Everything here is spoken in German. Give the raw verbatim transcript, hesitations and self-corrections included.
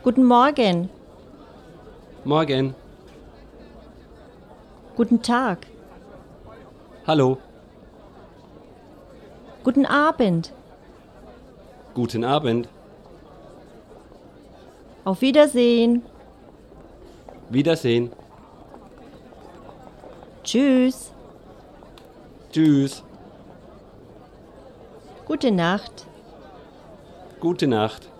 Guten Morgen. Morgen. Guten Tag. Hallo. Guten Abend. Guten Abend. Auf Wiedersehen. Wiedersehen. Tschüss. Tschüss. Gute Nacht. Gute Nacht.